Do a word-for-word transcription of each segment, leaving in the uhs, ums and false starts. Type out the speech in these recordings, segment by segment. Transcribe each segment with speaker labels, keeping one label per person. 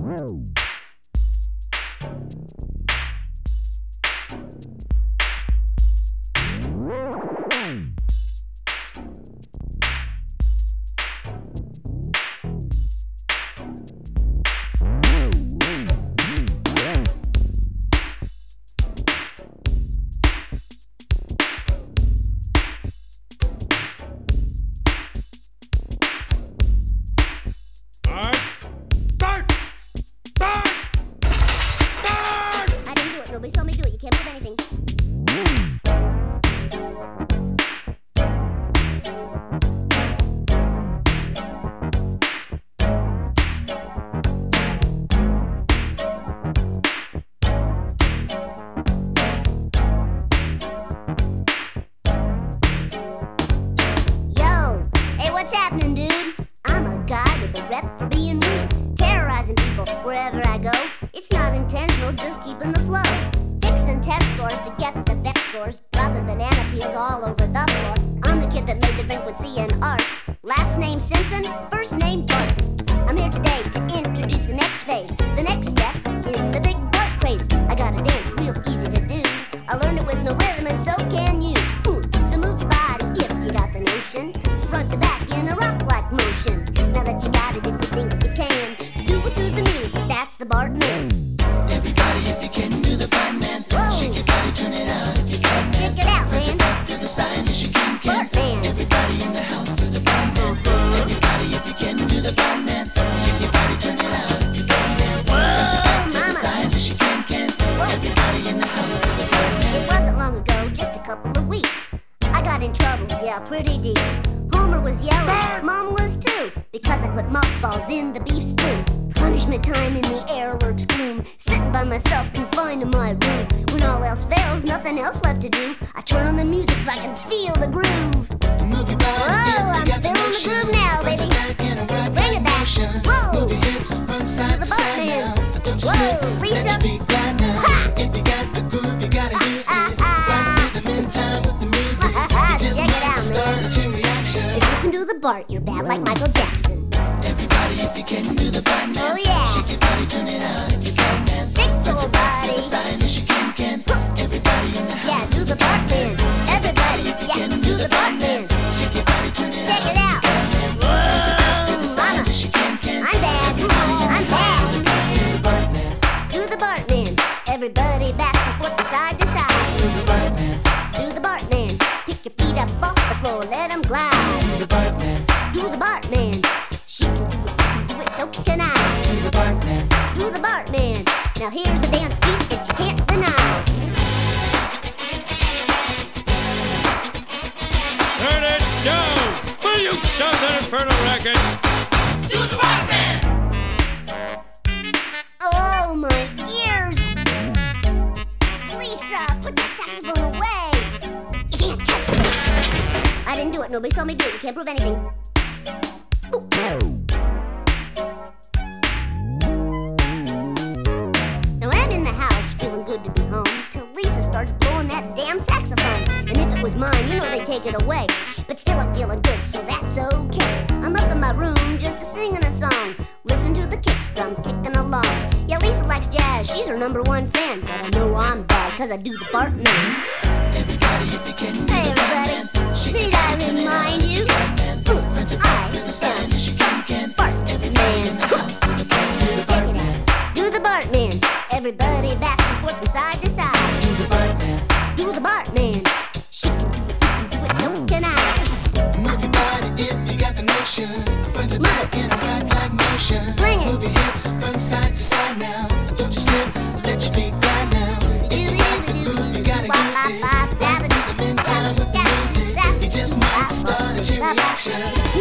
Speaker 1: Nobody saw me do it. You can't prove anything. Yo, hey, what's happening, dude? I'm a guy with a rep for being rude, terrorizing people wherever I go. It's not intentional, just keeping the flow. Fixing test scores to get the best scores. Dropping banana peels all over the floor. I'm the kid that made delinquency and art. Last name Simpson, first name Bart. I'm here today to introduce the next phase, the next step in the big Bart craze. I got a dance real easy to do. I learned it with no rhythm and so can you. Ooh, so move your body if you got the notion. Front to back in a rock-like motion. Now that you got it, if you think you can, do it to the music, that's the Bart man.
Speaker 2: Everybody, if you can do the Bartman, shake your body, turn it out if you can.
Speaker 1: Check it out,
Speaker 2: Front
Speaker 1: man.
Speaker 2: to back to the side, yes you can, can.
Speaker 1: Bartman.
Speaker 2: Everybody in the house do the Bartman. Everybody, if you can do the Bartman, shake your body, turn it out if you can, can. Front to back to the side, yes you can, can. Everybody in the house do the Bartman.
Speaker 1: It wasn't long ago, just a couple of weeks, I got in trouble, yeah, pretty deep. Homer was yelling, Mom was too, because I put mothballs in the beef stew. Punishment time in the air lurks gloom. Sitting by myself, confined to my room. When all else fails, nothing else left to do, I turn on the music so I can feel the groove.
Speaker 2: Move your body,
Speaker 1: Whoa, I'm
Speaker 2: if you got the
Speaker 1: feeling the
Speaker 2: motion.
Speaker 1: groove now,
Speaker 2: Front to
Speaker 1: baby.
Speaker 2: back in a rock
Speaker 1: Bring
Speaker 2: like
Speaker 1: it back.
Speaker 2: motion.
Speaker 1: Whoa.
Speaker 2: Move your hips from side
Speaker 1: the
Speaker 2: to side
Speaker 1: Bartman.
Speaker 2: now. Don't you
Speaker 1: Whoa,
Speaker 2: slip,
Speaker 1: Lisa.
Speaker 2: let your feet glide now.
Speaker 1: Ha.
Speaker 2: If you got the groove, you gotta use
Speaker 1: Ah,
Speaker 2: it.
Speaker 1: ah, ah.
Speaker 2: Rock rhythm in time with the music. You just
Speaker 1: Check it
Speaker 2: might
Speaker 1: out,
Speaker 2: start
Speaker 1: man.
Speaker 2: a chain reaction.
Speaker 1: If you can do the Bart, you're bad like Michael Jackson.
Speaker 2: Everybody, if you can do the Bartman,
Speaker 1: Oh, yeah.
Speaker 2: shake your body, turn it out if you can, man.
Speaker 1: Shake
Speaker 2: Front
Speaker 1: your
Speaker 2: to back to
Speaker 1: body.
Speaker 2: the side, yes you can, can. Everybody in the
Speaker 1: Yeah,
Speaker 2: house,
Speaker 1: do the Bartman. Everybody, yeah, do the Bartman.
Speaker 2: shake your body, turn it
Speaker 1: Check
Speaker 2: out.
Speaker 1: it out.
Speaker 2: To the side,
Speaker 1: Mama,
Speaker 2: yes you can, can.
Speaker 1: I'm bad. I'm bad.
Speaker 2: Do the Bartman,
Speaker 1: Do the Bartman. Everybody back and forth and side to side.
Speaker 2: do the Bartman,
Speaker 1: Do the Bartman. Pick your feet up off the floor, let them glide.
Speaker 2: do the Bartman,
Speaker 1: Do the Bartman. She can do it, you can do it, so can I.
Speaker 2: do the Bartman.
Speaker 1: Do the Bartman. Now here's a dance beat that you can't deny.
Speaker 3: Turn it down! Will you stop that infernal racket?
Speaker 2: Do the Bartman!
Speaker 1: Oh, my ears! Lisa, put that saxophone away! You can't touch me! I didn't do it. Nobody saw me do it. You can't prove anything. Now I'm in the house, feeling good to be home, till Lisa starts blowing that damn saxophone. And if it was mine, you know they'd take it away. But still I'm feeling good, so that's okay. I'm up in my room just a singing a song. Listen to the kick drum kicking along. Yeah, Lisa likes jazz, she's her number one fan. But I know I'm bad, cause I do the Bartman.
Speaker 2: Everybody, if you can do
Speaker 1: Hey
Speaker 2: the
Speaker 1: everybody,
Speaker 2: Bartman, shake
Speaker 1: did
Speaker 2: your
Speaker 1: I
Speaker 2: body, turn it
Speaker 1: remind
Speaker 2: out.
Speaker 1: you? Ooh,
Speaker 2: Front to back to the
Speaker 1: I
Speaker 2: side, yes you can, can. Everybody in the house, do the Bartman,
Speaker 1: Check it out. Do the Bartman. Everybody back and forth and side to side.
Speaker 2: do the Bartman.
Speaker 1: Do the Bartman. She can do it, you can do it, so can I.
Speaker 2: Move your body if you got the notion. Front to back in a rock like motion.
Speaker 1: Swing it.
Speaker 2: Move your hips from side to side now. Don't you slip, let your feet glide now. If you got the groove, you gotta use it. Rock rhythm in time with the music. You just might start a chain reaction.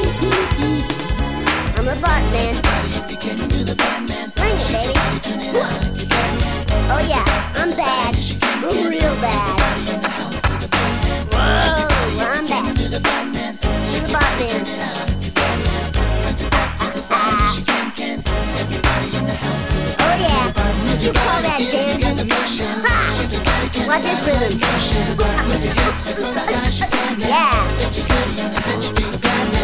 Speaker 1: I'm a Bartman.
Speaker 2: Everybody, if you can do the Bartman,
Speaker 1: Swing it,
Speaker 2: shake
Speaker 1: baby.
Speaker 2: your body, turn it out if you can.
Speaker 1: Oh yeah, I'm bad. Real bad.
Speaker 2: Everybody in the house, do the Bartman.
Speaker 1: Whoa, I'm bad.
Speaker 2: Do the Bartman,
Speaker 1: Do the Bartman.
Speaker 2: turn it out if you can. Front to back to the side, yes you can, can. Everybody in the house, do the
Speaker 1: Oh yeah, you call that
Speaker 2: You got the
Speaker 1: dancing?
Speaker 2: motion.
Speaker 1: Ha!
Speaker 2: Shake your body, turn
Speaker 1: Watch
Speaker 2: it
Speaker 1: this
Speaker 2: out
Speaker 1: rhythm.
Speaker 2: like motion. With your hips to the side, she said now.
Speaker 1: Yeah.
Speaker 2: Don't you slip, let your feet glide